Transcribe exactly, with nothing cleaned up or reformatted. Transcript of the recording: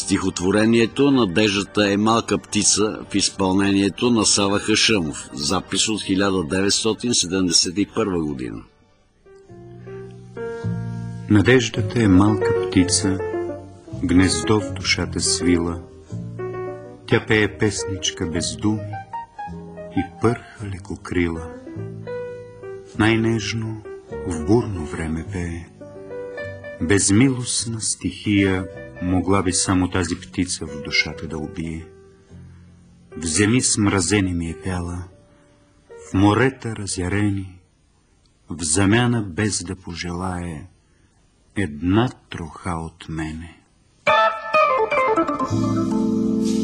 Стихотворението "Надеждата е малка птица" в изпълнението на Сава Хашъмов. Запис от хиляда деветстотин седемдесет и първа година. Надеждата е малка птица, гнездо в душата свила. Тя пее песничка без думи и пърха лекокрила. Най-нежно в бурно време пее. Безмилостна стихия могла би само тази птица в душата да убие. В земи смразени ми е пяла, в морета разярени, в замяна без да пожелае една троха от мене.